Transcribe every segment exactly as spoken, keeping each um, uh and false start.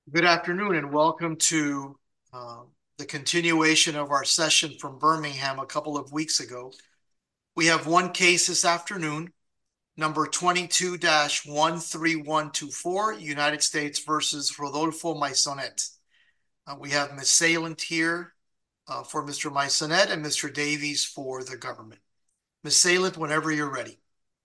Good afternoon and welcome to uh, the continuation of our session from Birmingham a couple of weeks ago. We have one case this afternoon, number twenty-two dash one three one two four, United States versus Rodolfo Maisonet. Uh, we have Miz Salient here uh, for Mister Maisonet and Mister Davies for the government. Miz Salient, whenever you're ready.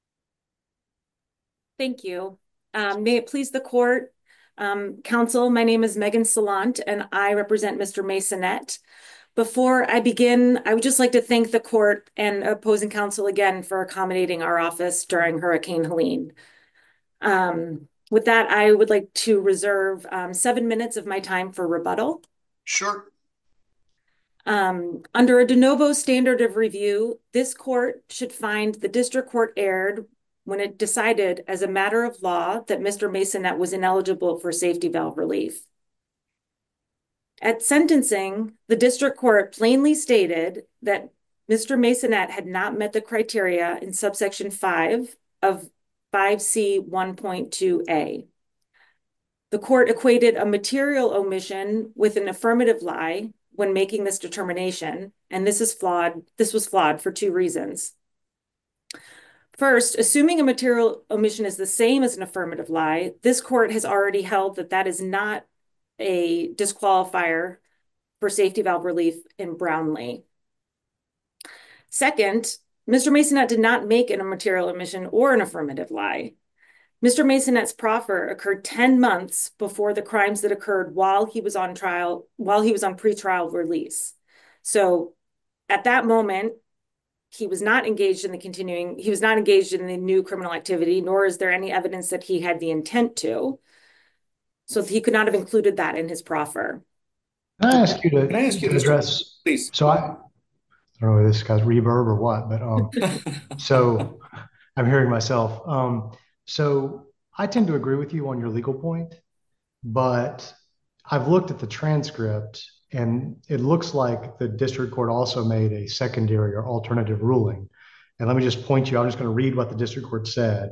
Thank you. Um, may it please the court, um, counsel, my name is Megan Salant and I represent Mister Maisonet. Before I begin, I would just like to thank the court and opposing counsel again for accommodating our office during Hurricane Helene. Um, with that, I would like to reserve um, seven minutes of my time for rebuttal. Sure. Um, under a de novo standard of review, this court should find the district court erred when it decided as a matter of law that Mister Maisonet was ineligible for safety valve relief. At sentencing, the district court plainly stated that Mister Maisonet had not met the criteria in subsection five of five C one point two A. The court equated a material omission with an affirmative lie when making this determination, and this is flawed. This was flawed for two reasons. First, assuming a material omission is the same as an affirmative lie, this court has already held that that is not a disqualifier for safety valve relief in Brownlee. Second, Mister Maisonet did not make an immaterial omission or an affirmative lie. Mister Maisonet's proffer occurred ten months before the crimes that occurred while he was on trial, while he was on pretrial release. So at that moment, he was not engaged in the continuing, he was not engaged in the new criminal activity, nor is there any evidence that he had the intent to. So he could not have included that in his proffer. Can I ask you Can I ask to, you to this, address? please? So I, I don't know if this guy's reverb or what, but um, so I'm hearing myself. Um, so I tend to agree with you on your legal point, but I've looked at the transcript and it looks like the district court also made a secondary or alternative ruling. And let me just point you, I'm just going to read what the district court said.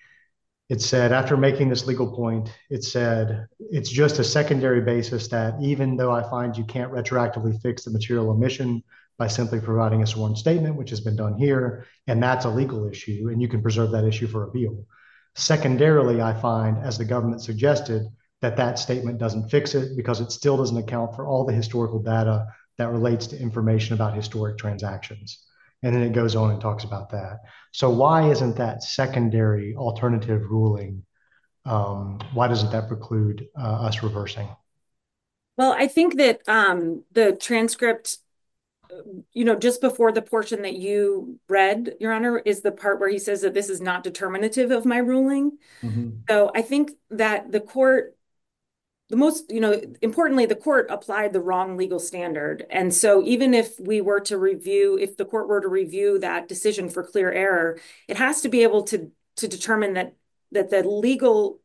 It said, after making this legal point, it said, it's just a secondary basis that even though I find you can't retroactively fix the material omission by simply providing a sworn statement, which has been done here, and that's a legal issue, and you can preserve that issue for appeal. Secondarily, I find, as the government suggested, that that statement doesn't fix it because it still doesn't account for all the historical data that relates to information about historic transactions. And then it goes on and talks about that. So why isn't that secondary alternative ruling? Um, why doesn't that preclude uh, us reversing? Well, I think that um, the transcript, you know, just before the portion that you read, Your Honor, is the part where he says that this is not determinative of my ruling. Mhm. So I think that the court, the most, you know, importantly, the court applied the wrong legal standard. And so even if we were to review, if the court were to review that decision for clear error, it has to be able to to determine that that the legal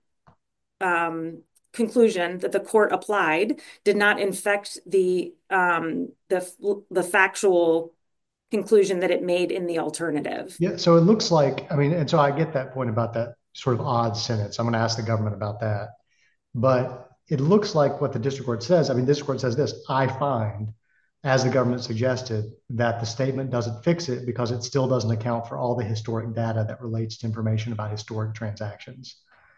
um, conclusion that the court applied did not infect the um, the the factual conclusion that it made in the alternative. Yeah, so it looks like, I mean, and so I get that point about that sort of odd sentence. I'm going to ask the government about that. But it looks like what the district court says. I mean, district court says this: I find, as the government suggested, that the statement doesn't fix it because it still doesn't account for all the historic data that relates to information about historic transactions.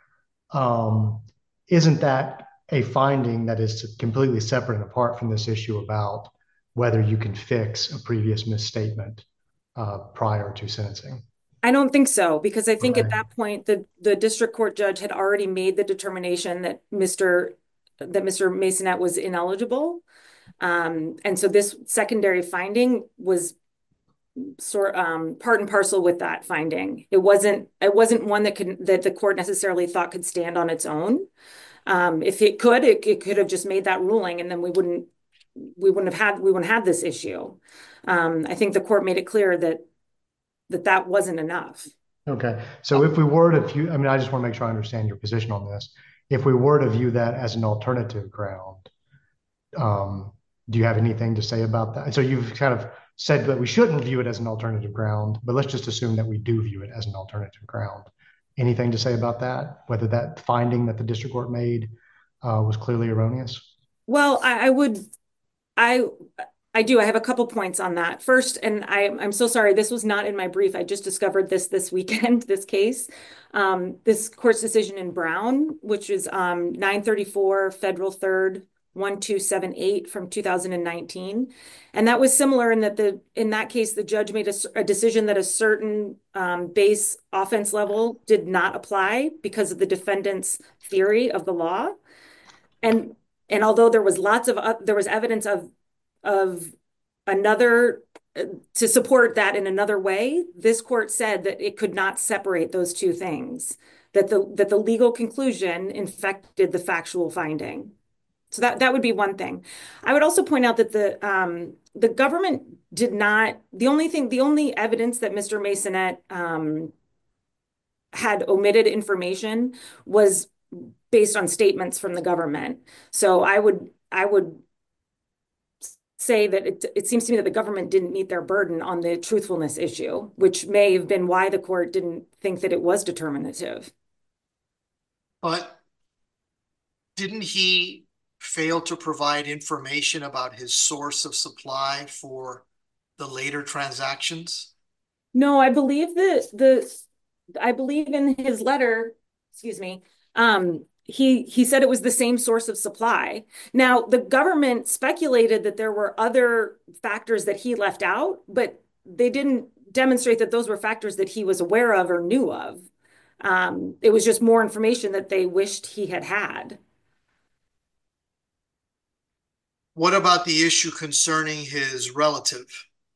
Um, isn't that a finding that is completely separate and apart from this issue about whether you can fix a previous misstatement uh, prior to sentencing? I don't think so, because I think at Okay. that point the the district court judge had already made the determination that Mister that Mister Masonet was ineligible. Um, and so this secondary finding was sort um, part and parcel with that finding. It wasn't it wasn't one that could that the court necessarily thought could stand on its own. Um, if it could, it, it could have just made that ruling, and then we wouldn't we wouldn't have had we wouldn't have this issue. Um, I think the court made it clear that that that wasn't enough. Okay. So if we were to view, I mean, I just want to make sure I understand your position on this. If we were to view that as an alternative ground, um, do you have anything to say about that? So you've kind of said that we shouldn't view it as an alternative ground, but let's just assume that we do view it as an alternative ground. Anything to say about that? Whether that finding that the district court made uh, was clearly erroneous? Well, I, I would, I, I do. I have a couple points on that. First, and I, I'm so sorry, this was not in my brief. I just discovered this this weekend, this case. Um, this court's decision in Brown, which is um, nine thirty-four Federal third one two seven eight from two thousand nineteen. And that was similar in that the in that case, the judge made a, a decision that a certain um, base offense level did not apply because of the defendant's theory of the law. And and although there was lots of uh, there was evidence of of another uh, to support that in another way, this court said that it could not separate those two things, that the that the legal conclusion infected the factual finding. So that that would be one thing. I would also point out that the um, the government did not, the only thing, the only evidence that Mister Masonette um, had omitted information was based on statements from the government. So I would I would say that it, it seems to me that the government didn't meet their burden on the truthfulness issue, which may have been why the court didn't think that it was determinative. But didn't he fail to provide information about his source of supply for the later transactions? No, I believe that the I believe in his letter, excuse me, um, he he said it was the same source of supply. Now, the government speculated that there were other factors that he left out, but they didn't demonstrate that those were factors that he was aware of or knew of. Um, it was just more information that they wished he had had. What about the issue concerning his relative?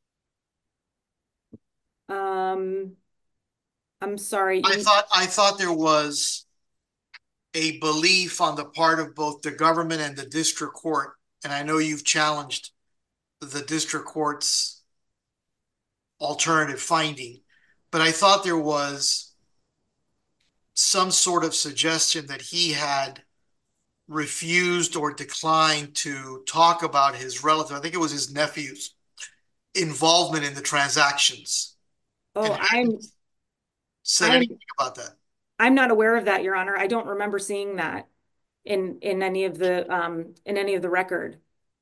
Um, I'm sorry. I thought I thought there was a belief on the part of both the government and the district court, and I know you've challenged the district court's alternative finding, but I thought there was some sort of suggestion that he had refused or declined to talk about his relative. I think it was his nephew's involvement in the transactions. Oh, I'm said I'm, anything about that. I'm not aware of that, Your Honor. I don't remember seeing that in in any of the um in any of the record.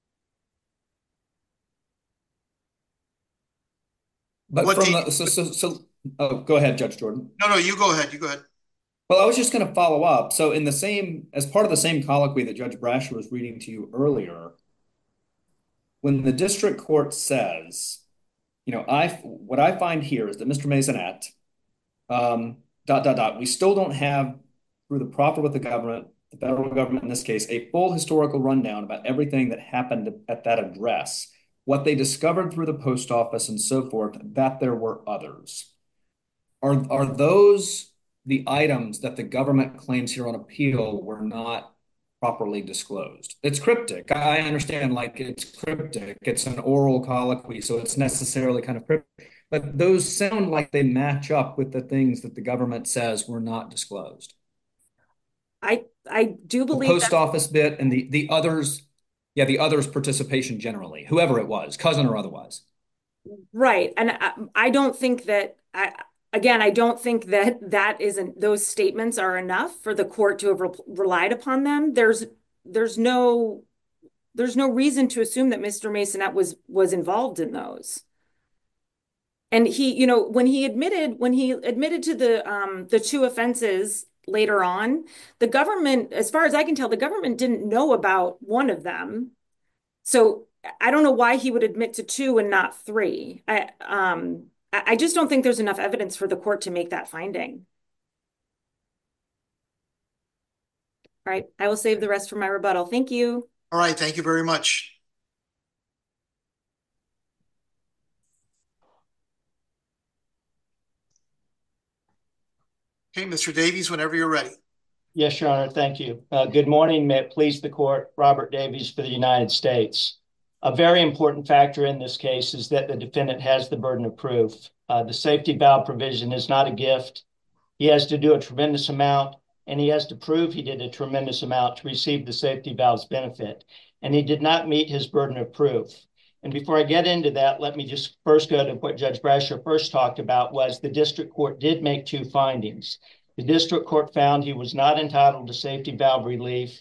But What from do the, so, so, so, oh, go ahead, Judge Jordan. No, no, you go ahead. You go ahead. Well, I was just going to follow up. So in the same, as part of the same colloquy that Judge Brasher was reading to you earlier, when the district court says, you know, I, what I find here is that Mister Masonette, um, dot, dot, dot, we still don't have, through the proffer with the government, the federal government in this case, a full historical rundown about everything that happened at that address, what they discovered through the post office and so forth, that there were others. Are, are those the items that the government claims here on appeal were not properly disclosed? It's cryptic. I understand, like, it's cryptic. It's an oral colloquy, so it's necessarily kind of cryptic. But those sound like they match up with the things that the government says were not disclosed. I I do believe the post that, office bit and the the others, yeah, the others' participation generally, whoever it was, cousin or otherwise. right. And I, I don't think that I again, I don't think that that isn't those statements are enough for the court to have re relied upon them. There's there's no there's no reason to assume that Mister Masonette was was involved in those. And he, you know, when he admitted when he admitted to the um the two offenses later on, the government, as far as I can tell, the government didn't know about one of them. So I don't know why he would admit to two and not three. I um I just don't think there's enough evidence for the court to make that finding. All right, I will save the rest for my rebuttal. Thank you. All right, thank you very much. Okay, Mister Davies, whenever you're ready. Yes, Your Honor, thank you. Uh, good morning. May it please the court, Robert Davies for the United States. A very important factor in this case is that the defendant has the burden of proof. Uh, the safety valve provision is not a gift. He has to do a tremendous amount, and he has to prove he did a tremendous amount to receive the safety valve's benefit. And he did not meet his burden of proof. And before I get into that, let me just first go to what Judge Brasher first talked about was the district court did make two findings. The district court found he was not entitled to safety valve relief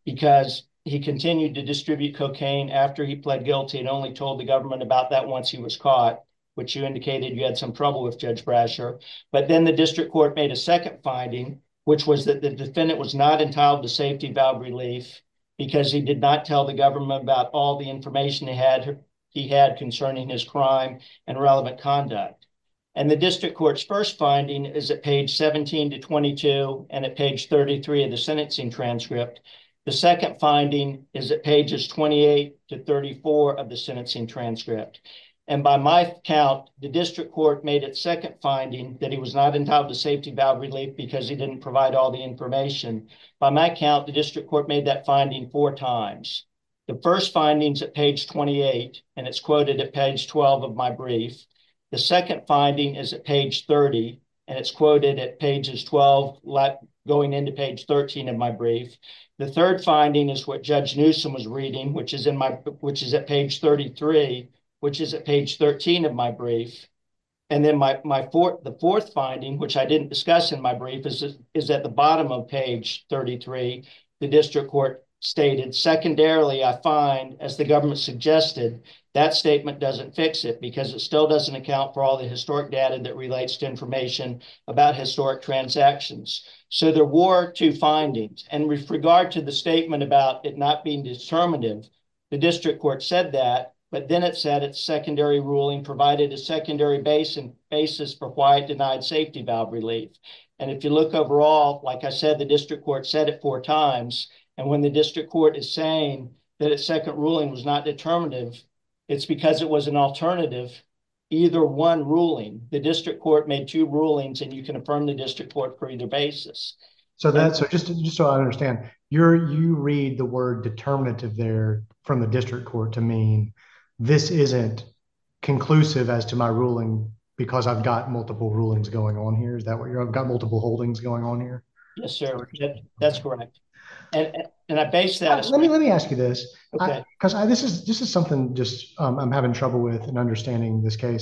because he continued to distribute cocaine after he pled guilty and only told the government about that once he was caught, which you indicated you had some trouble with, Judge Brasher. But then the district court made a second finding, which was that the defendant was not entitled to safety valve relief because he did not tell the government about all the information he had, he had concerning his crime and relevant conduct. And the district court's first finding is at page seventeen to twenty-two and at page thirty-three of the sentencing transcript. The second finding is at pages twenty-eight to thirty-four of the sentencing transcript. And by my count, the district court made its second finding that he was not entitled to safety valve relief because he didn't provide all the information. By my count, the district court made that finding four times. The first finding's at page twenty-eight, and it's quoted at page twelve of my brief. The second finding is at page thirty, and it's quoted at pages twelve, going into page thirteen of my brief. The third finding is what Judge Newsom was reading, which is in my, which is at page thirty-three, which is at page thirteen of my brief. And then my, my fourth, the fourth finding, which I didn't discuss in my brief, is, is at the bottom of page thirty-three. The district court stated, secondarily, I find, as the government suggested, that statement doesn't fix it because it still doesn't account for all the historic data that relates to information about historic transactions. So there were two findings. And with regard to the statement about it not being determinative, the district court said that, but then it said its secondary ruling provided a secondary base and basis for why it denied safety valve relief. And if you look overall, like I said, the district court said it four times. And when the district court is saying that its second ruling was not determinative, it's because it was an alternative, either one ruling. The district court made two rulings, and you can affirm the district court for either basis. So that, so just, just so I understand, you're, you read the word determinative there from the district court to mean this isn't conclusive as to my ruling because I've got multiple rulings going on here. Is that what you're, I've got multiple holdings going on here? Yes, sir. That, that's correct. And, and I base that. Uh, let me, let me ask you this. Okay. Because I, I, this is, this is something just, um, I'm having trouble with in understanding this case.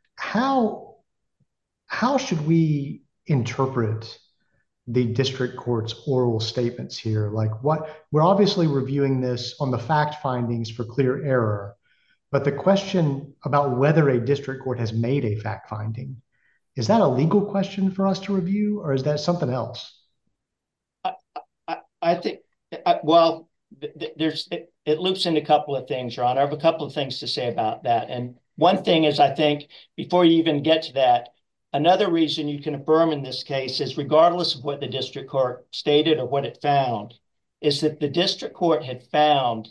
How, how should we interpret the district court's oral statements here? Like what, we're obviously reviewing this on the fact findings for clear error, but the question about whether a district court has made a fact finding, is that a legal question for us to review, or is that something else? I, I, I think, I, well, th there's, it, it loops into a couple of things, Your Honor. I have a couple of things to say about that. And one thing is, I think, before you even get to that, another reason you can affirm in this case is, regardless of what the district court stated or what it found, is that the district court had found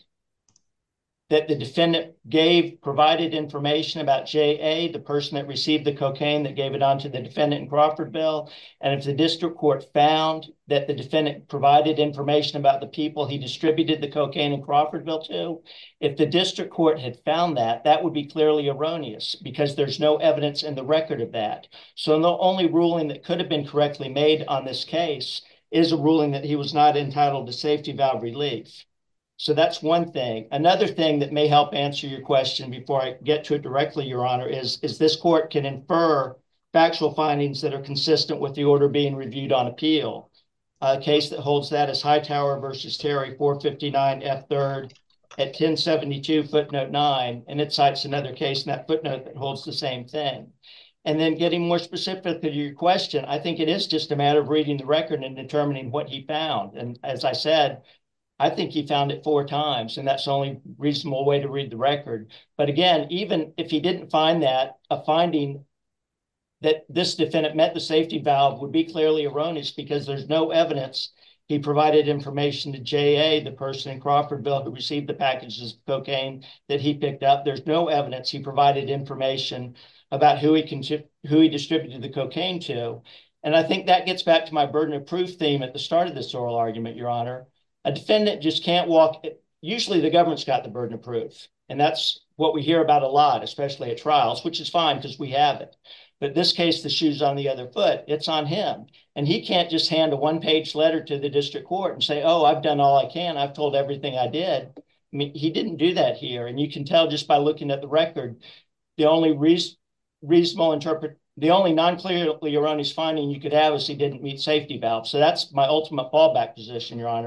that the defendant gave, provided information about J A, the person that received the cocaine that gave it on to the defendant in Crawfordville. And if the district court found that the defendant provided information about the people he distributed the cocaine in Crawfordville to, if the district court had found that, that would be clearly erroneous because there's no evidence in the record of that. So the only ruling that could have been correctly made on this case is a ruling that he was not entitled to safety valve relief. So that's one thing. Another thing that may help answer your question before I get to it directly, Your Honor, is, is this court can infer factual findings that are consistent with the order being reviewed on appeal. A case that holds that is Hightower versus Terry, four fifty-nine F third at ten seventy-two footnote nine, and it cites another case in that footnote that holds the same thing. And then getting more specific to your question, I think it is just a matter of reading the record and determining what he found. And as I said, I think he found it four times, and that's the only reasonable way to read the record. But again, even if he didn't find that, a finding that this defendant met the safety valve would be clearly erroneous because there's no evidence he provided information to J A, the person in Crawfordville who received the packages of cocaine that he picked up. There's no evidence he provided information about who he, con who he distributed the cocaine to. And I think that gets back to my burden of proof theme at the start of this oral argument, Your Honor. A defendant just can't walk. Usually the government's got the burden of proof. And that's what we hear about a lot, especially at trials, which is fine because we have it. But in this case, the shoe's on the other foot. It's on him. And he can't just hand a one-page letter to the district court and say, oh, I've done all I can. I've told everything I did. I mean, he didn't do that here. And you can tell just by looking at the record, the only reason, reasonable interpret, the only non-clearly erroneous finding you could have is he didn't meet safety valve. So that's my ultimate fallback position, Your Honor.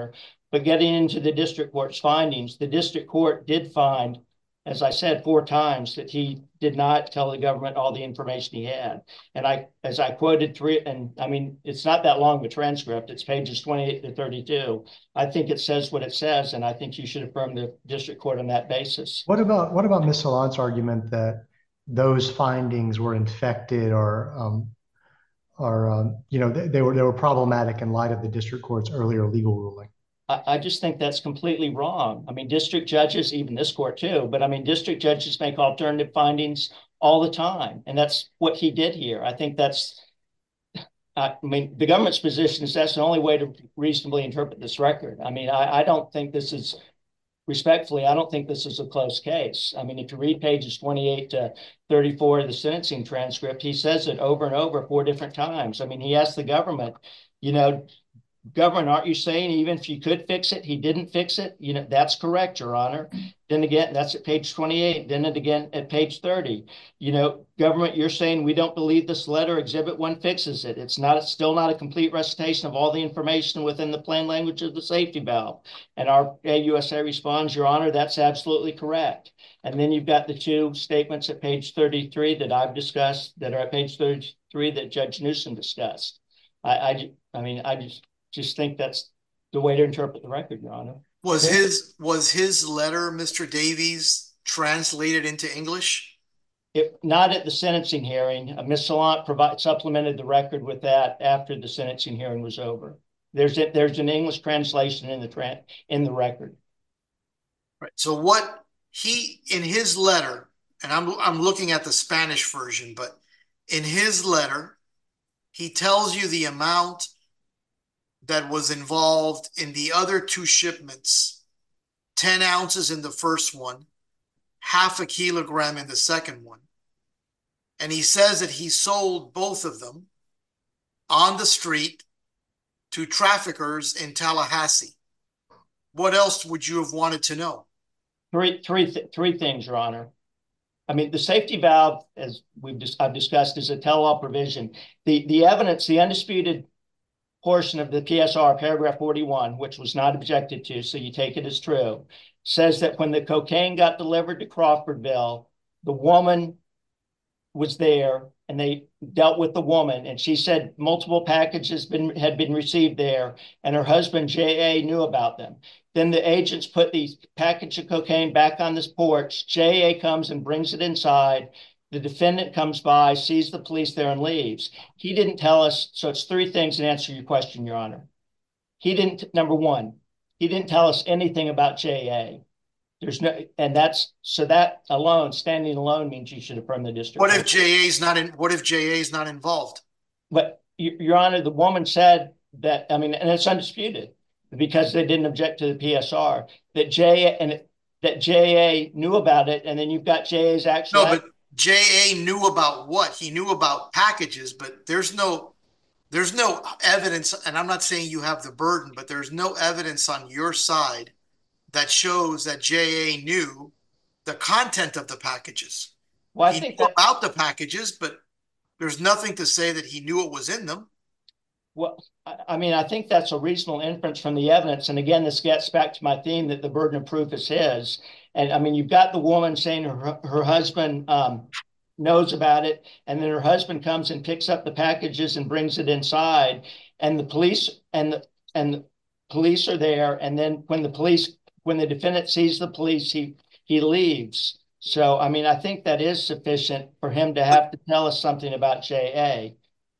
But getting into the district court's findings, the district court did find, as I said four times, that he did not tell the government all the information he had. And I, as I quoted three, and I mean, it's not that long of a transcript. It's pages twenty-eight to thirty-two. I think it says what it says, and I think you should affirm the district court on that basis. What about what about Miz Salant's argument that those findings were infected or um, or um, you know they, they were they were problematic in light of the district court's earlier legal ruling? I, I just think that's completely wrong. I mean, district judges, even this court too, but I mean, district judges make alternative findings all the time, and that's what he did here. I think that's, I mean, the government's position is that's the only way to reasonably interpret this record. I mean, I, I don't think this is, respectfully, I don't think this is a close case. I mean, if you read pages twenty-eight to thirty-four of the sentencing transcript, he says it over and over four different times. I mean, he asked the government, you know, government, aren't you saying even if you could fix it, he didn't fix it? You know, that's correct, Your Honor. Then again, that's at page twenty-eight. Then it again at page thirty. You know, government, you're saying we don't believe this letter, exhibit one fixes it. It's not, it's still not a complete recitation of all the information within the plain language of the safety valve. And our A U S A responds, Your Honor, that's absolutely correct. And then you've got the two statements at page thirty-three that I've discussed that are at page thirty-three that Judge Newsom discussed. I, I, I mean, I just, just think that's the way to interpret the record, Your Honor. Was his was his letter, Mister Davies, translated into English? It, not at the sentencing hearing. Uh, Miz Salant provide, supplemented the record with that after the sentencing hearing was over. There's a, there's an English translation in the tra in the record. Right. So what he in his letter, and I'm I'm looking at the Spanish version, but in his letter, he tells you the amount that was involved in the other two shipments, ten ounces in the first one, half a kilogram in the second one. And he says that he sold both of them on the street to traffickers in Tallahassee. What else would you have wanted to know? Three, three, th three things, Your Honor. I mean, the safety valve, as we've just I've discussed, is a tell-all provision. The the evidence, the undisputed portion of the P S R, paragraph forty-one, which was not objected to, so you take it as true, says that when the cocaine got delivered to Crawfordville, the woman was there and they dealt with the woman, and she said multiple packages been, had been received there, and her husband, J A, knew about them. Then the agents put the package of cocaine back on this porch. J A comes and brings it inside. The defendant comes by, sees the police there, and leaves. He didn't tell us, so it's three things in answer to your question, Your Honor. He didn't, number one, he didn't tell us anything about J A. There's no, and that's, so that alone, standing alone, means you should affirm the district. What if J A's not in, what if J A's not involved? But, Your Honor, the woman said that, I mean, and it's undisputed, because they didn't object to the P S R, that J A, and that J A knew about it, and then you've got J A's actual. No, but J A knew about what? He knew about packages, but there's no there's no evidence, and I'm not saying you have the burden, but there's no evidence on your side that shows that J A knew the content of the packages. Well, I he think knew that, about the packages, but there's nothing to say that he knew what was in them. well, I mean, I think that's a reasonable inference from the evidence. And again, this gets back to my theme that the burden of proof is his. And I mean, you've got the woman saying her, her husband um, knows about it, and then her husband comes and picks up the packages and brings it inside. And the police and the, and the police are there. And then when the police, when the defendant sees the police, he he leaves. So, I mean, I think that is sufficient for him to have to tell us something about J A.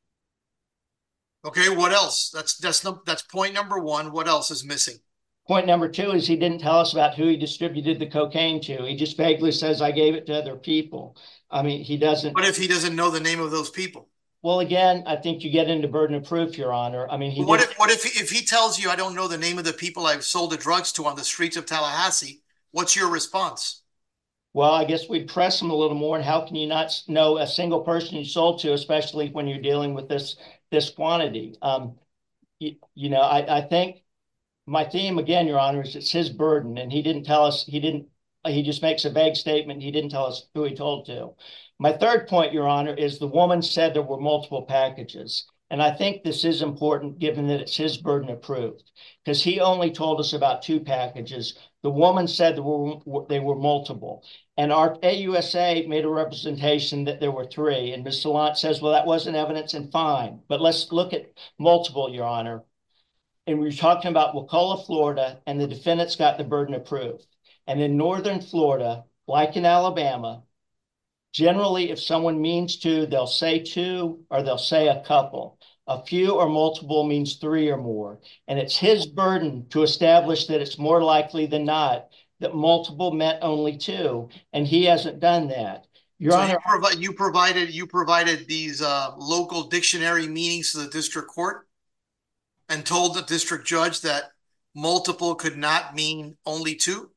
Okay, what else? That's that's no, that's point number one. What else is missing? Point number two is he didn't tell us about who he distributed the cocaine to. He just vaguely says, I gave it to other people. I mean, he doesn't. What if he doesn't know the name of those people? Well, again, I think you get into burden of proof, Your Honor. I mean, he What did- if what if if he tells you I don't know the name of the people I've sold the drugs to on the streets of Tallahassee? What's your response? Well, I guess we'd press him a little more. And how can you not know a single person you sold to, especially when you're dealing with this this quantity? Um, you, you know, I, I think my theme again, Your Honor, is it's his burden, and he didn't tell us. He didn't. He just makes a vague statement. He didn't tell us who he told to. My third point, Your Honor, is the woman said there were multiple packages. And I think this is important given that it's his burden of proof, because he only told us about two packages. The woman said there were, they were multiple. And our A U S A made a representation that there were three. And Miz Salant says, well, that wasn't evidence, and fine. But let's look at multiple, Your Honor. And we're talking about Wakulla, Florida, and the defendant's got the burden of proof. And in northern Florida, like in Alabama, generally, if someone means two, they'll say two or they'll say a couple. A few or multiple means three or more. And it's his burden to establish that it's more likely than not that multiple meant only two, and he hasn't done that. Your So Honor, you, provi you provided you provided these uh, local dictionary meanings to the district court and told the district judge that multiple could not mean only two?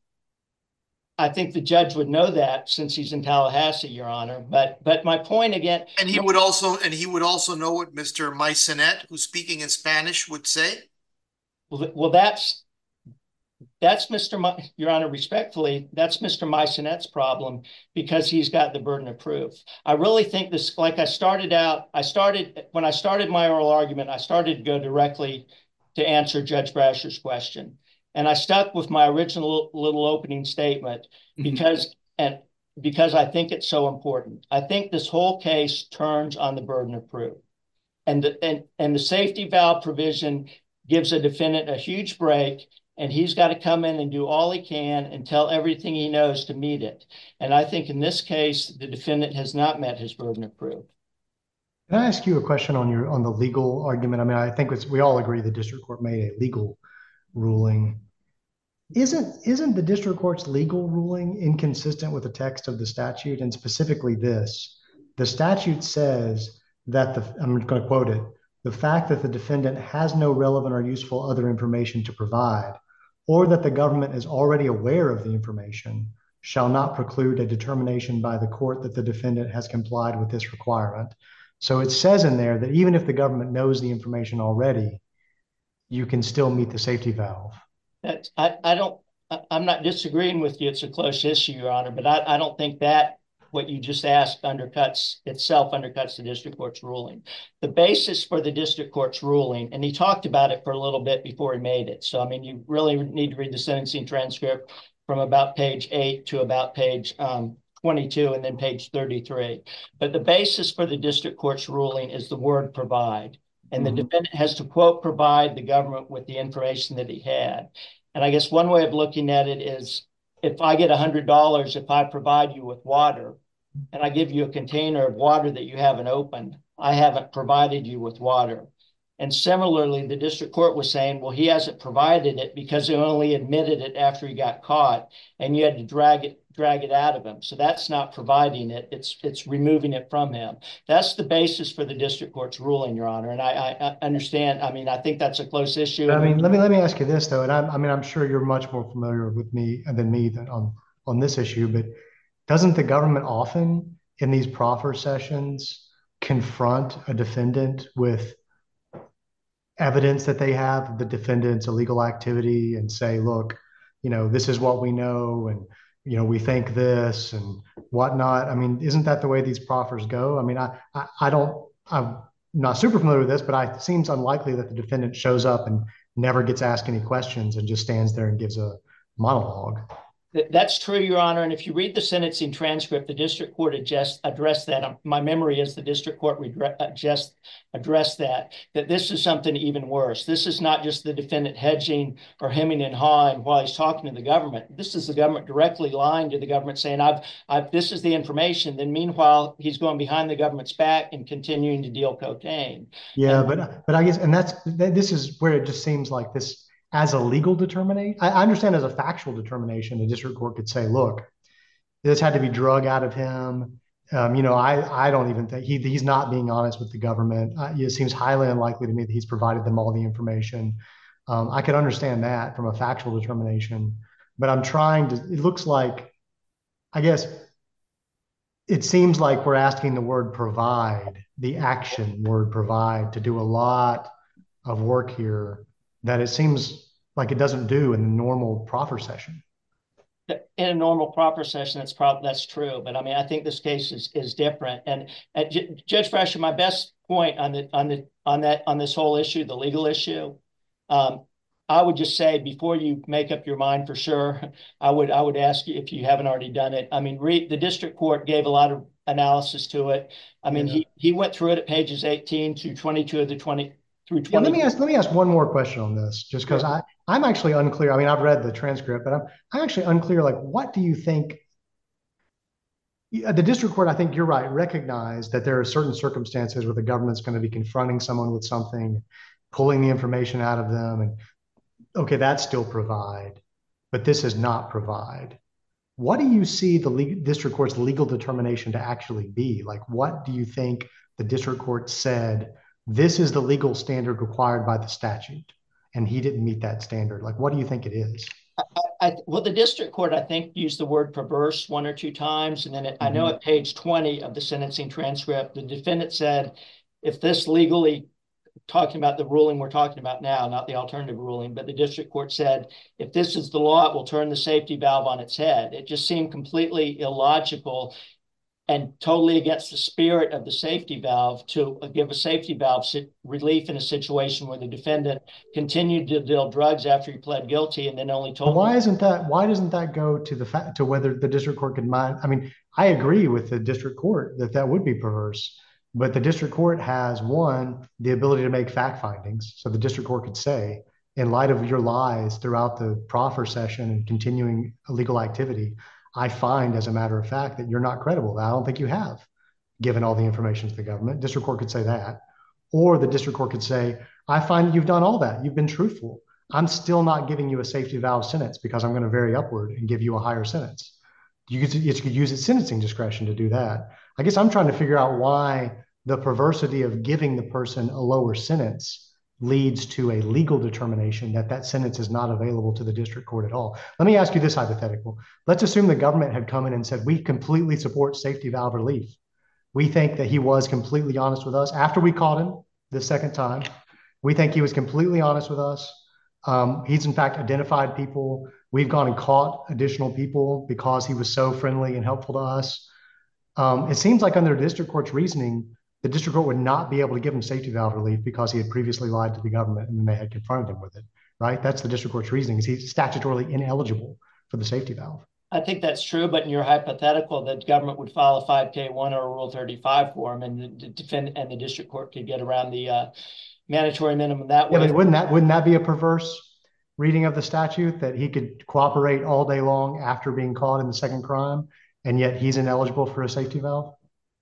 I think the judge would know that since he's in Tallahassee, Your Honor. But but my point again, and he would also and he would also know what Mister Maisonet, who's speaking in Spanish, would say. Well, well, that's that's Mister Ma Your Honor, respectfully, that's Mister Maisonet's problem because he's got the burden of proof. I really think this, like I started out, I started when I started my oral argument, I started to go directly to answer Judge Brasher's question. And I stuck with my original little opening statement because mm-hmm. and because I think it's so important. I think this whole case turns on the burden of proof. And the, and, and the safety valve provision gives a defendant a huge break, and he's got to come in and do all he can and tell everything he knows to meet it. And I think in this case, the defendant has not met his burden of proof. Can I ask you a question on your on the legal argument? I mean, I think it's, we all agree the district court made a legal ruling. Isn't isn't the district court's legal ruling inconsistent with the text of the statute, and specifically this? The statute says that the, I'm going to quote it, the fact that the defendant has no relevant or useful other information to provide, or that the government is already aware of the information, shall not preclude a determination by the court that the defendant has complied with this requirement. So it says in there that even if the government knows the information already, you can still meet the safety valve. That's, I, I don't, I, I'm not disagreeing with you. It's a close issue, Your Honor, but I, I don't think that what you just asked undercuts itself, undercuts the district court's ruling. The basis for the district court's ruling, and he talked about it for a little bit before he made it. So, I mean, you really need to read the sentencing transcript from about page eight to about page um, twenty-two and then page thirty-three. But the basis for the district court's ruling is the word provide. And the defendant has to, quote, provide the government with the information that he had. And I guess one way of looking at it is, if I get one hundred dollars, if I provide you with water, and I give you a container of water that you haven't opened, I haven't provided you with water. And similarly, the district court was saying, well, he hasn't provided it because he only admitted it after he got caught, and you had to drag it drag it out of him. So that's not providing it. It's it's removing it from him. That's the basis for the district court's ruling, Your Honor. And I, I, I understand. I mean, I think that's a close issue. I mean, let me let me ask you this, though. And I, I mean, I'm sure you're much more familiar with me than me than on, on this issue, but doesn't the government often in these proffer sessions confront a defendant with evidence that they have of the defendant's illegal activity and say, look, you know, this is what we know, and you know, we think this and whatnot? I mean, isn't that the way these proffers go? I mean, I, I, I don't, I'm not super familiar with this, but I, it seems unlikely that the defendant shows up and never gets asked any questions and just stands there and gives a monologue. That's true, Your Honor. And if you read the sentencing transcript, the district court just addressed that. My memory is the district court just addressed that, that this is something even worse. This is not just the defendant hedging or hemming and hawing while he's talking to the government. This is the government directly lying to the government, saying, I've, I've, this is the information. Then meanwhile, he's going behind the government's back and continuing to deal cocaine. Yeah, and, but but I guess, and that's, this is where it just seems like this, as a legal determination, I understand as a factual determination, the district court could say, look, this had to be drug out of him. Um, you know, I, I don't even think he, he's not being honest with the government. Uh, it seems highly unlikely to me that he's provided them all the information. Um, I could understand that from a factual determination, but I'm trying to, it looks like, I guess, it seems like we're asking the word provide, the action word provide, to do a lot of work here that it seems like it doesn't do in the normal proffer session. In a normal proper session, that's probably that's true. But I mean, I think this case is is different. And, and J Judge Fresher, my best point on the on the on that on this whole issue, the legal issue, um, I would just say before you make up your mind for sure, I would I would ask you if you haven't already done it. I mean, read the district court gave a lot of analysis to it. I mean, Yeah. he he went through it at pages eighteen to twenty-two of the twenty through Yeah, twenty. let me ask let me ask one more question on this, just because I I'm actually unclear. I mean, I've read the transcript, but I'm I'm actually unclear. Like, what do you think? Yeah, the district court, I think you're right, recognized that there are certain circumstances where the government's going to be confronting someone with something, pulling the information out of them, and okay, that's still provide, but this is not provide. What do you see the le- district court's legal determination to actually be? Like, what do you think the district court said? This is the legal standard required by the statute, and he didn't meet that standard. Like, what do you think it is? I, well, the district court, I think, used the word perverse one or two times. And then it, I know Mhm. at page twenty of the sentencing transcript, the defendant said, if this legally, talking about the ruling we're talking about now, not the alternative ruling, but the district court said, if this is the law, it will turn the safety valve on its head. It just seemed completely illogical and totally against the spirit of the safety valve to give a safety valve relief in a situation where the defendant continued to deal drugs after he pled guilty and then only told. Why isn't that? Why doesn't that go to the fact to whether the district court could mind? I mean, I agree with the district court that that would be perverse, but the district court has one the ability to make fact findings. So the district court could say, in light of your lies throughout the proffer session and continuing illegal activity, I find, as a matter of fact, that you're not credible. I don't think you have given all the information to the government. District court could say that. Or the district court could say, I find you've done all that. You've been truthful. I'm still not giving you a safety valve sentence because I'm going to vary upward and give you a higher sentence. You could, you could use its sentencing discretion to do that. I guess I'm trying to figure out why the perversity of giving the person a lower sentence leads to a legal determination that that sentence is not available to the district court at all. Let me ask you this hypothetical. Let's assume the government had come in and said, we completely support safety valve relief. We think that he was completely honest with us after we caught him the second time. We think he was completely honest with us. Um, he's in fact identified people. We've gone and caught additional people because he was so friendly and helpful to us. Um, it seems like under the district court's reasoning, the district court would not be able to give him safety valve relief because he had previously lied to the government and then they had confronted him with it, right? That's the district court's reasoning, is he's statutorily ineligible for the safety valve. I think that's true, but in your hypothetical, the government would file a five K one or a Rule thirty-five for him, and the defendant and the district court could get around the uh, mandatory minimum that Yeah, way. but wouldn't that wouldn't that be a perverse reading of the statute, that he could cooperate all day long after being caught in the second crime, and yet he's ineligible for a safety valve?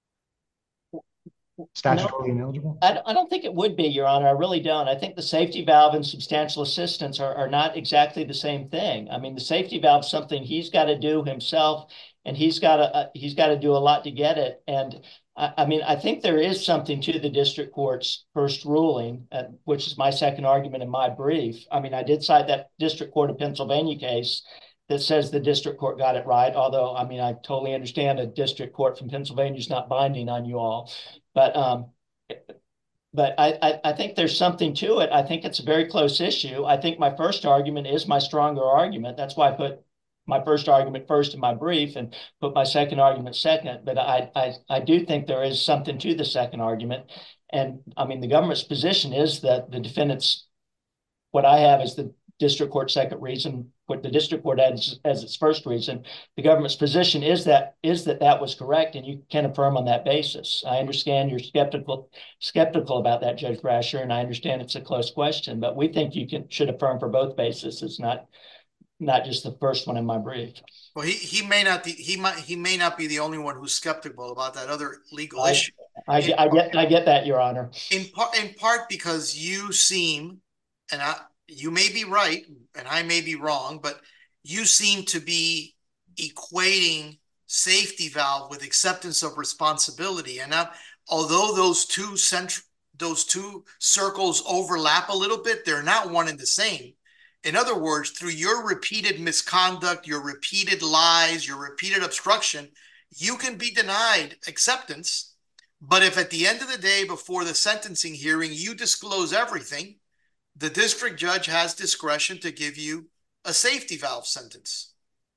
Statutorily No, ineligible? I, I don't think it would be, Your Honor. I really don't. I think the safety valve and substantial assistance are, are not exactly the same thing. I mean, the safety valve is something he's got to do himself, and he's got to uh, he's got to do a lot to get it. And I, I mean, I think there is something to the district court's first ruling, uh, which is my second argument in my brief. I mean, I did cite that district court of Pennsylvania case that says the district court got it right. Although, I mean, I totally understand a district court from Pennsylvania is not binding on you all. But um, but I, I, I think there's something to it. I think it's a very close issue. I think my first argument is my stronger argument. That's why I put my first argument first in my brief and put my second argument second. But I, I, I do think there is something to the second argument. And I mean, the government's position is that the defendant's, what I have is the district court second reason, what the district court has as its first reason. The government's position is that is that that was correct, and you can affirm on that basis. I understand you're skeptical skeptical about that, Judge Brasher, and I understand it's a close question, but we think you can should affirm for both bases. It's not not just the first one in my brief. Well, he he may not be he might he may not be the only one who's skeptical about that other legal I, issue. I, in, I get I get that, Your Honor. In part, in part because you seem, and I, you may be right, and I may be wrong, but you seem to be equating safety valve with acceptance of responsibility. And now, although those two central those two circles overlap a little bit, they're not one and the same. In other words, through your repeated misconduct, your repeated lies, your repeated obstruction, you can be denied acceptance. But if at the end of the day, before the sentencing hearing, you disclose everything, the district judge has discretion to give you a safety valve sentence.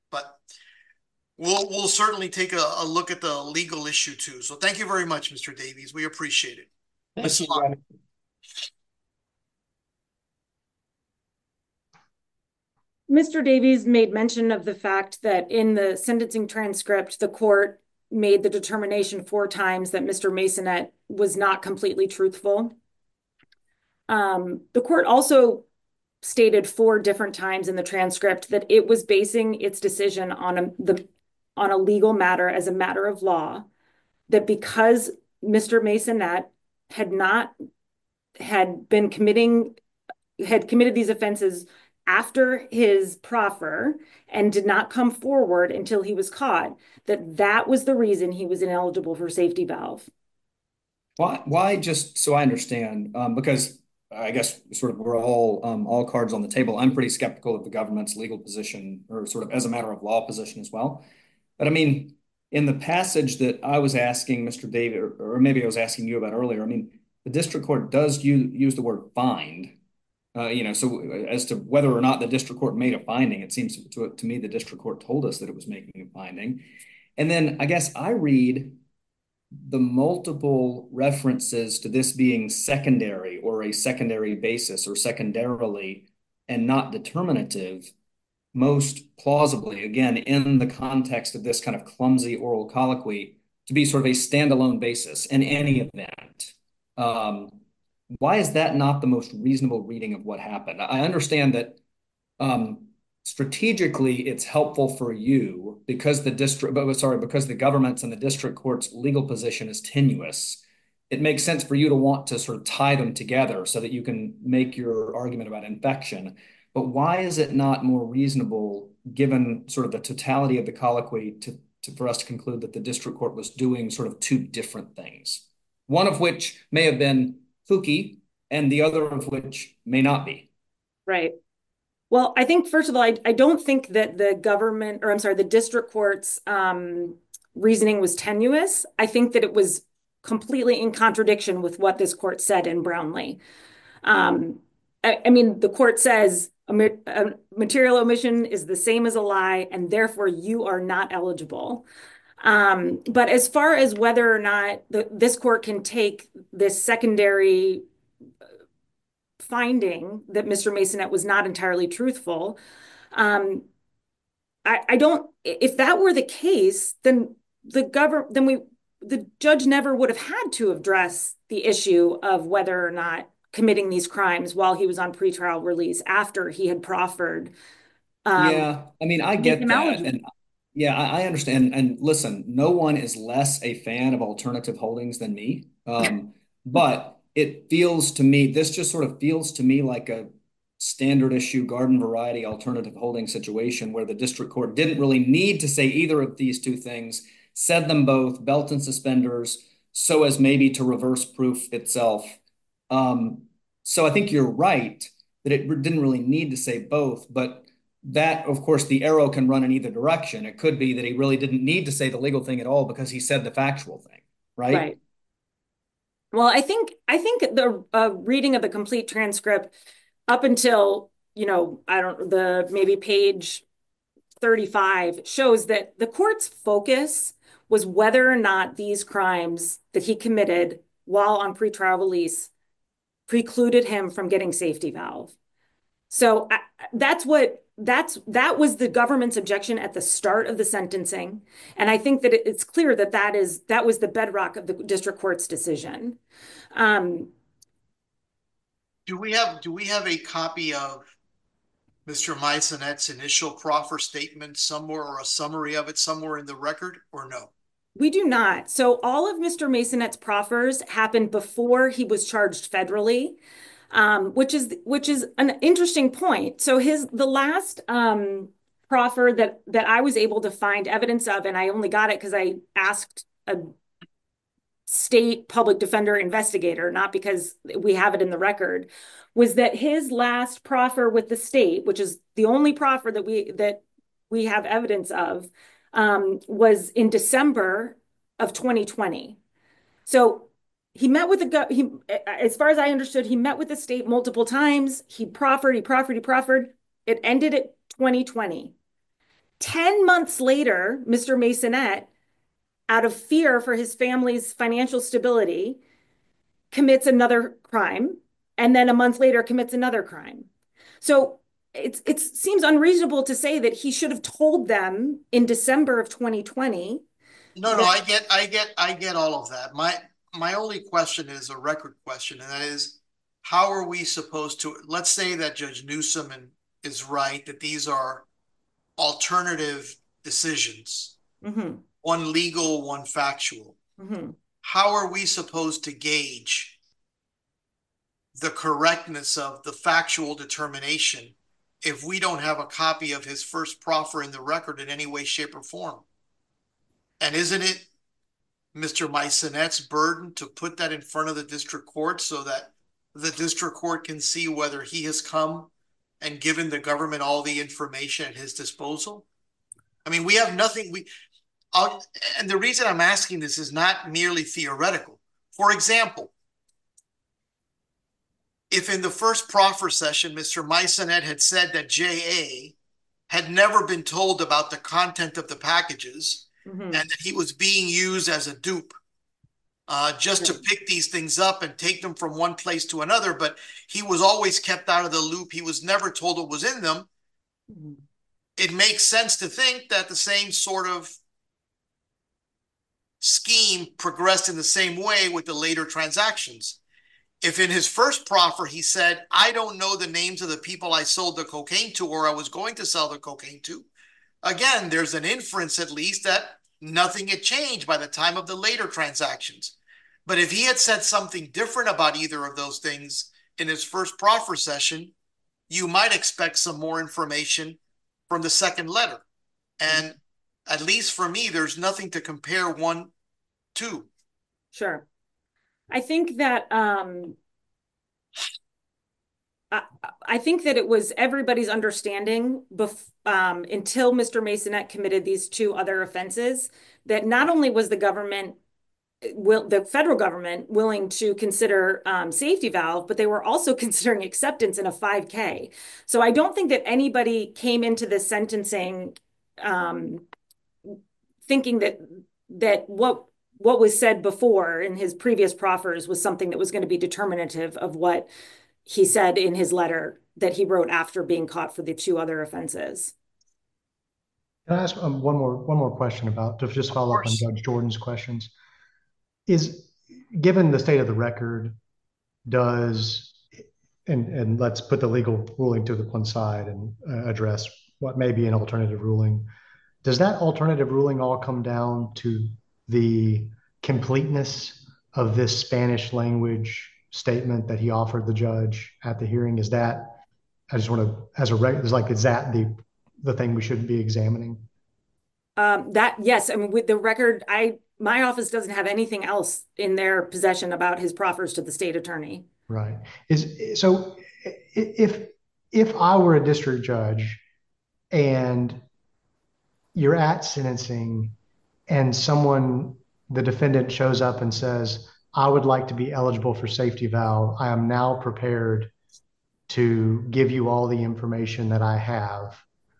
but we'll we'll certainly take a, a look at the legal issue too. So thank you very much, Mister Davies. We appreciate it. Thank you, Remy. Mister Davies made mention of the fact that in the sentencing transcript, the court made the determination four times that Mister Masonette was not completely truthful. Um, the court also stated four different times in the transcript that it was basing its decision on a, the, on a legal matter as a matter of law, that because Mister Masonette had not had been committing, had committed these offenses after his proffer and did not come forward until he was caught, that that was the reason he was ineligible for safety valve. Why, why just so I understand, um, because I guess sort of we're all, um, all cards on the table. I'm pretty skeptical of the government's legal position or sort of as a matter of law position as well. But I mean, in the passage that I was asking Mister David, or, or maybe I was asking you about earlier, I mean, the district court does use, use the word find. Uh, you know, so as to whether or not the district court made a finding, it seems to, to me the district court told us that it was making a finding. And then I guess I read the multiple references to this being secondary or a secondary basis or secondarily and not determinative most plausibly, again, in the context of this kind of clumsy oral colloquy, to be sort of a standalone basis in any event. Um, Why is that not the most reasonable reading of what happened? I understand that um, strategically it's helpful for you because the district, but sorry, because the government's and the district court's legal position is tenuous. It makes sense for you to want to sort of tie them together so that you can make your argument about infection. But why is it not more reasonable, given sort of the totality of the colloquy, to, to for us to conclude that the district court was doing sort of two different things, one of which may have been kooky, and the other of which may not be? Right. Well, I think, first of all, I, I don't think that the government, or I'm sorry, the district court's um, reasoning was tenuous. I think that it was completely in contradiction with what this court said in Brownlee. Um, I, I mean, the court says a, a material omission is the same as a lie, and therefore you are not eligible. Um, but as far as whether or not the, this court can take this secondary finding that Mister Masonette was not entirely truthful, um, I, I don't, if that were the case, then the government, then we, the judge never would have had to address the issue of whether or not committing these crimes while he was on pretrial release after he had proffered. Um, yeah, I mean, I get that. And yeah, I, I understand. And listen, no one is less a fan of alternative holdings than me. Um, but it feels to me, this just sort of feels to me like a standard issue garden variety alternative holding situation where the district court didn't really need to say either of these two things, said them both, belt and suspenders, so as maybe to reverse proof itself. Um, so I think you're right that it didn't really need to say both, but that, of course, the arrow can run in either direction. It could be that he really didn't need to say the legal thing at all because he said the factual thing, right? Right. Well, I think I think the uh, reading of the complete transcript up until, you know, I don't, the maybe page thirty-five shows that the court's focus was whether or not these crimes that he committed while on pretrial release precluded him from getting safety valve. So I, that's what that's that was the government's objection at the start of the sentencing, and I think that it, it's clear that that is that was the bedrock of the district court's decision. Um, Do we have do we have a copy of Mister Masonette's initial proffer statement somewhere, or a summary of it somewhere in the record, or no? We do not. So all of Mister Masonette's proffers happened before he was charged federally, um, which is which is an interesting point. So his the last um, proffer that that I was able to find evidence of, and I only got it because I asked a state public defender investigator, not because we have it in the record, was that his last proffer with the state, which is the only proffer that we that we have evidence of, um, was in December of twenty twenty. So he met with the he, as far as I understood, he met with the state multiple times. He proffered, he proffered, he proffered. It ended at twenty twenty. ten months later, Mister Masonette, out of fear for his family's financial stability, commits another crime, and then a month later commits another crime. So it's it seems unreasonable to say that he should have told them in December of twenty twenty. No, no, that, I get, I get, I get all of that. My, my only question is a record question, and that is, how are we supposed to, let's say that Judge Newsom and, is right, that these are alternative decisions, Mhm, one legal, one factual. mhm. How are we supposed to gauge the correctness of the factual determination if we don't have a copy of his first proffer in the record in any way, shape, or form? And isn't it Mister Masonette's burden to put that in front of the district court so that the district court can see whether he has come and given the government all the information at his disposal? I mean, we have nothing, we, I'll, and the reason I'm asking this is not merely theoretical. For example, if in the first proffer session, Mister Masonette had said that J A had never been told about the content of the packages, Mhm. and that he was being used as a dupe, uh, just to pick these things up and take them from one place to another, but he was always kept out of the loop. He was never told what was in them. Mhm. It makes sense to think that the same sort of scheme progressed in the same way with the later transactions. If in his first proffer he said, I don't know the names of the people I sold the cocaine to or I was going to sell the cocaine to, again, there's an inference at least that nothing had changed by the time of the later transactions. But if he had said something different about either of those things in his first proffer session, you might expect some more information from the second letter. And at least for me, there's nothing to compare one to. Sure. I think that um, I, I think that it was everybody's understanding bef- um, until Mister Masonette committed these two other offenses that not only was the government will the federal government willing to consider um, safety valve, but they were also considering acceptance in a five K. So I don't think that anybody came into this sentencing um, thinking that that what what was said before in his previous proffers was something that was going to be determinative of what he said in his letter that he wrote after being caught for the two other offenses. Can I ask um, one more one more question about to just Of follow up on course. Judge Jordan's questions? Is given the state of the record, does and and let's put the legal ruling to the one side and uh, address what may be an alternative ruling. Does that alternative ruling all come down to the completeness of this Spanish language statement that he offered the judge at the hearing? Is that I just want to as a reg, is like is that the the thing we should be examining? Um, that yes, I mean with the record, I my office doesn't have anything else in their possession about his proffers to the state attorney. Right. Is so if if I were a district judge and you're at sentencing and someone, the defendant shows up and says, I would like to be eligible for safety valve. I am now prepared to give you all the information that I have.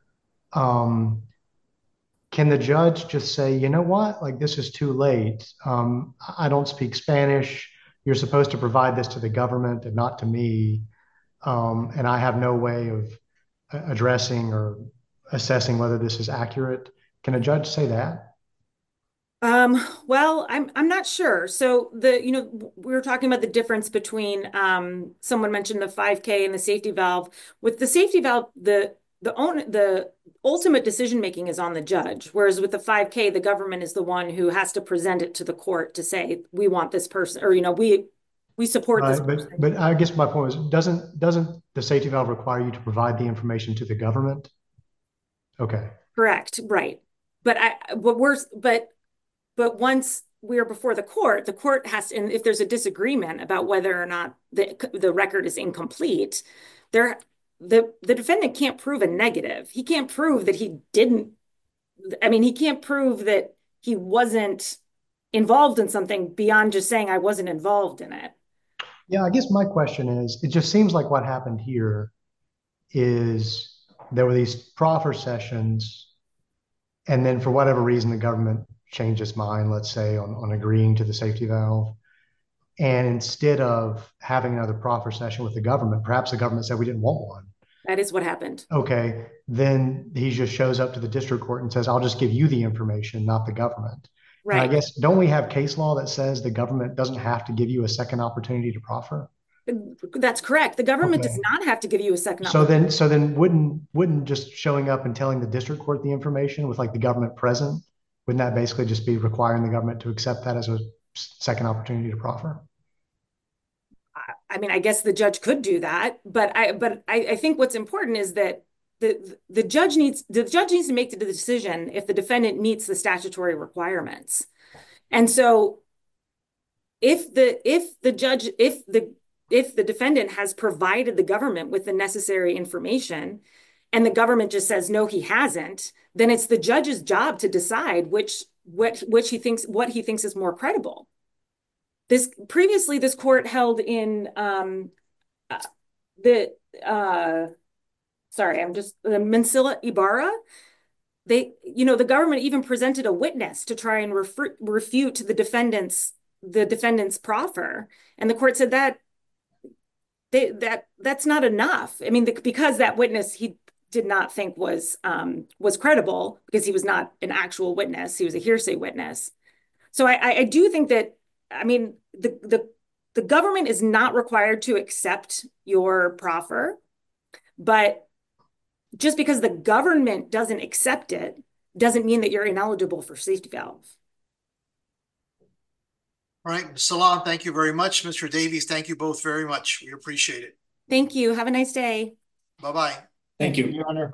Um, can the judge just say, you know what, like this is too late. Um, I don't speak Spanish. You're supposed to provide this to the government and not to me. Um, and I have no way of addressing or assessing whether this is accurate. Can a judge say that? Um, well, I'm I'm not sure. So the, you know, we were talking about the difference between um someone mentioned the five K and the safety valve. With the safety valve, the the own the ultimate decision making is on the judge, whereas with the five K, the government is the one who has to present it to the court to say we want this person, or you know, we we support this Right, but person. but I guess my point was, doesn't doesn't the safety valve require you to provide the information to the government? Okay. Correct, right. But I but we're but But once we're before the court, the court has to, and if there's a disagreement about whether or not the the record is incomplete, there the the defendant can't prove a negative. He can't prove that he didn't, I mean, he can't prove that he wasn't involved in something beyond just saying I wasn't involved in it. Yeah, I guess my question is, it just seems like what happened here is there were these proffer sessions and then for whatever reason, the government changed its mind, let's say, on, on agreeing to the safety valve. And instead of having another proffer session with the government, perhaps the government said we didn't want one. That is what happened. Okay, then he just shows up to the district court and says, I'll just give you the information, not the government. And I Right. guess, don't we have case law that says the government doesn't have to give you a second opportunity to proffer? That's correct. The government does Okay. not have to give you a second So opportunity. then, so then wouldn't, wouldn't just showing up and telling the district court the information with like the government present, wouldn't that basically just be requiring the government to accept that as a second opportunity to proffer? I mean, I guess the judge could do that, but I but I, I think what's important is that the the judge needs the judge needs to make the decision if the defendant meets the statutory requirements. And so if the if the judge if the if the defendant has provided the government with the necessary information and the government just says no, he hasn't, then it's the judge's job to decide which what which he thinks what he thinks is more credible. This previously, this court held in um, uh, the uh, sorry, I'm just the Mansilla Ibarra. They, you know, the government even presented a witness to try and refer, refute the defendant's the defendant's proffer, and the court said that they that that's not enough. I mean, the, because that witness he did not think was um, was credible because he was not an actual witness; he was a hearsay witness. So I, I do think that. I mean, the, the, the government is not required to accept your proffer, but just because the government doesn't accept it doesn't mean that you're ineligible for safety valve. All right, Salon, thank you very much. Mister Davies, thank you both very much. We appreciate it. Thank you. Have a nice day. Bye-bye. Thank you. Your Honor.